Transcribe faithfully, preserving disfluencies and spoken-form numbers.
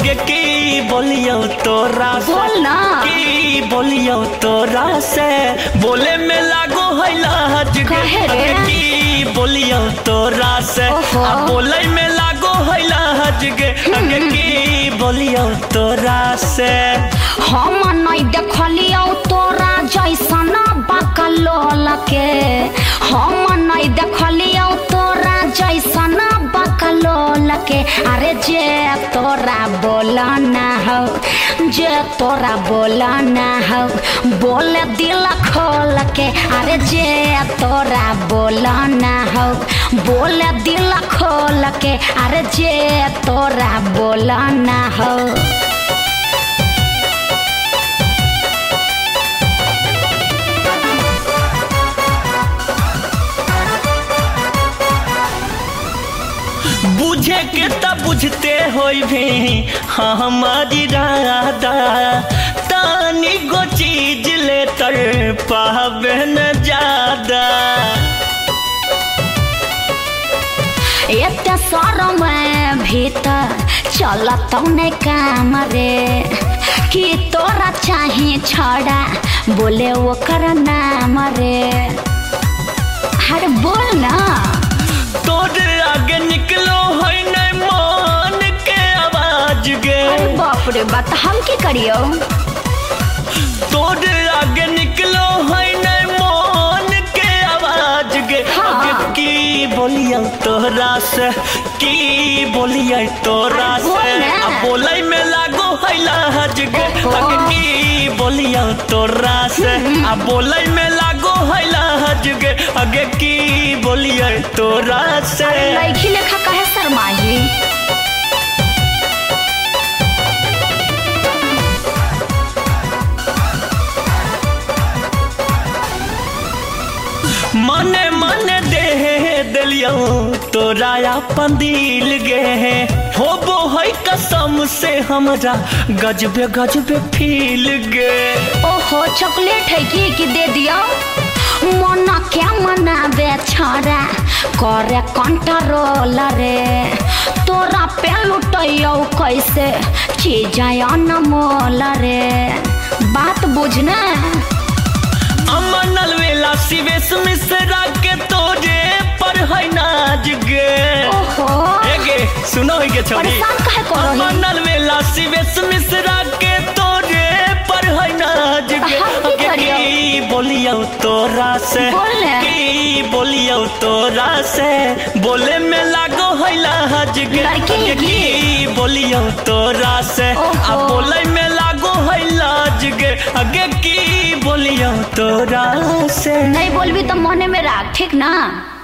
आगे की बोलियो तोरा से बोल ना की बोलियो तोरा से बोले में लागो है लाज गे आगे की बोलियो तोरा से आ बोले में लागो है लाज गे आगे की बोलियो तोरा से हम नहीं देखलियो तोरा जैसन बकलोल के हम नहीं देखलियो तोरा जैसन बकलोल के अरे जे तोरा बोला ना हो जे तोरा बोला ना हो बोले दिल खोल के अरे जे तोरा बोला ना हो बोले दिल खोल के अरे जे तोरा बोला ना हो बुझे के तब बुझते होई भी हाँ हमारी राधा तानी गो चीज ले तर पावे न ज्यादा एते शरम भीतर चलत ने काम रे कि तोरा चाहे छड़ा बोले ओकर नाम रे हर बोल ना तोरे आगे निकलो है नहीं मान के आवाज गे अरे बाप रे बात हम की करियो तोरे आगे निकलो है नहीं मान के आवाज गे हाँ। आगे की बोलिया तोरा से की बोलिया तोरा से अब बोले में लागो है लाज गे आगे की बोलिया तोरा से अब बोले में लागो है लाज गे आगे की बोलिया तोरा से लड़की लेखा कहे शर्माही मने मने दे दिलियो तोरा अपन दिल गे होबो है कसम से हमरा गजबे गजबे फील गे ओहो चॉकलेट है की की दे दियो मना क्या मना बेचारा करे कंट्रोल रे तोरा पे लुटैयो कैसे चीज अनमोल रे बात बुझना अमनल वेला शिवेश मिश्रा के तोरे पर है नाज गे ओहो एगे सुनो है के छोड़ी परेशान काहे करो ही? अमनल वेला शिवेश मिश्रा के तोरे पर है नाज गे हम की करियो? की बोलियो तोरा से बोल ले। की बोलियो तोरा से बोले में लागो है लाज गे लड़की आगे की? की बोलियो तोरा से ओहो। आ बोले में लागो है लाज गे आगे की बोलियो तोरा से नहीं बोलबी तो मने में राख ठीक ना।